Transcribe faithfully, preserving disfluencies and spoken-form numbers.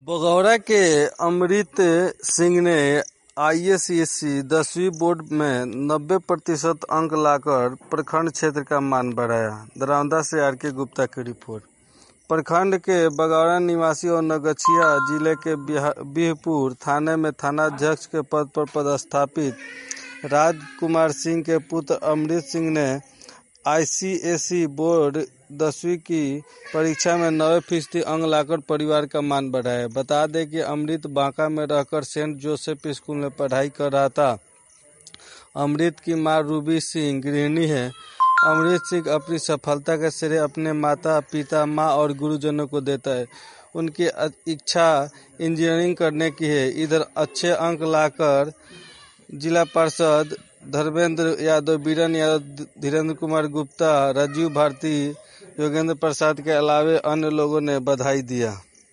बगौरा के अमृत सिंह ने आई ए C S C दसवीं बोर्ड में नब्बे प्रतिशत अंक लाकर प्रखंड क्षेत्र का मान बढ़ाया। दरौंदा से आर के गुप्ता की रिपोर्ट। प्रखंड के बगौरा निवासी और नगछिया जिले के बिहपुर थाने में थानाध्यक्ष के पद पर पदस्थापित राजकुमार सिंह के पुत्र अमृत सिंह ने आई सी एस सी बोर्ड दसवीं की परीक्षा में नब्बे फीसदी अंक लाकर परिवार का मान बढ़ाया। बता दें कि अमृत बांका में रहकर सेंट जोसेफ स्कूल में पढ़ाई कर रहा था। अमृत की मां रूबी सिंह गृहिणी है। अमृत सिंह अपनी सफलता का श्रेय अपने माता पिता मां और गुरुजनों को देता है। उनकी इच्छा इंजीनियरिंग करने की है। इधर अच्छे अंक लाकर जिला पार्षद धर्मेंद्र यादव, बीरन यादव, धीरेन्द्र कुमार गुप्ता, राजीव भारती, योगेंद्र प्रसाद के अलावे अन्य लोगों ने बधाई दिया।